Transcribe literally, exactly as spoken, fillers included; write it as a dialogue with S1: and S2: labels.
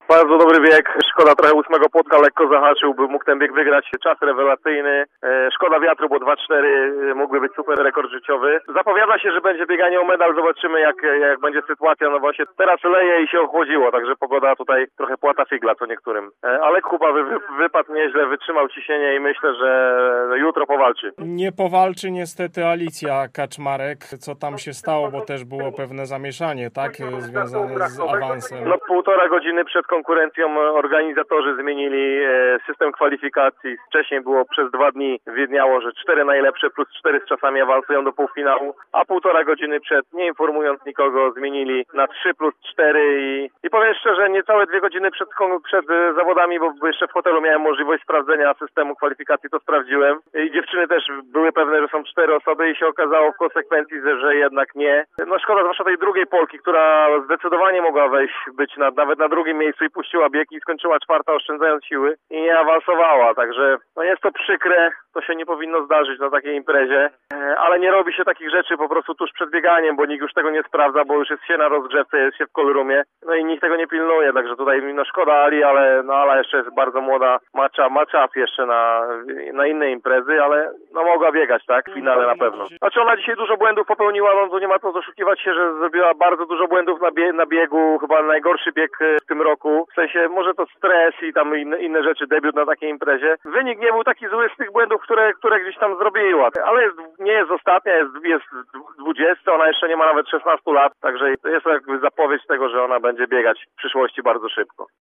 S1: Bardzo dobry bieg. Szkoda trochę ósmego płotka, lekko zahaczył, by mógł ten bieg wygrać. Czas rewelacyjny. E, szkoda wiatru, bo dwa cztery mógłby być super rekord życiowy. Zapowiada się, że będzie bieganie o medal. Zobaczymy jak, jak będzie sytuacja. No właśnie teraz leje i się ochłodziło, także pogoda tutaj trochę płata figla co niektórym. E, ale Kuba wy, wy, wypadł nieźle, wytrzymał ciśnienie i myślę, że jutro powalczy.
S2: Nie powalczy niestety Alicja Kaczmarek. Co tam się stało, bo też było pewne zamieszanie, tak? Związane z awansem.
S1: No półtora godziny przed konkurencją organizatorzy zmienili system kwalifikacji. Wcześniej było przez dwa dni widniało, że cztery najlepsze plus cztery z czasami awansują do półfinału, a półtora godziny przed, nie informując nikogo, zmienili na trzy plus cztery i, i powiem szczerze, niecałe dwie godziny przed, przed zawodami, bo jeszcze w hotelu miałem możliwość sprawdzenia systemu kwalifikacji, to sprawdziłem i dziewczyny też były pewne, że są cztery osoby i się okazało w konsekwencji, że, że jednak nie. No szkoda zwłaszcza tej drugiej Polki, która zdecydowanie mogła wejść, być na, nawet na drugim miejscu i puściła bieg i skończyła czwarta, oszczędzając siły i nie awansowała, także no jest to przykre, to się nie powinno zdarzyć na takiej imprezie, ale nie robi się takich rzeczy po prostu tuż przed bieganiem, bo nikt już tego nie sprawdza, bo już jest się na rozgrzewce, jest się w call-roomie, no i nikt tego nie pilnuje, także tutaj no szkoda Ali, ale no Ala jeszcze jest bardzo młoda, ma, cza, ma czas jeszcze na, na inne imprezy, ale no mogła biegać, tak, w finale na pewno. Znaczy ona dzisiaj dużo błędów popełniła, no to nie ma co doszukiwać się, że zrobiła bardzo dużo błędów na, bie na biegu, chyba najgorszy bieg w tym roku, w sensie może to stres i tam inne, inne rzeczy, debiut na takiej imprezie. Wynik nie był taki zły z tych błędów, które, które gdzieś tam zrobiła, ale jest, nie jest ostatnia, jest, jest dwudziesta, ona jeszcze nie ma nawet szesnastu lat, także jest to jakby zapowiedź tego, że ona będzie biegać w przyszłości bardzo szybko.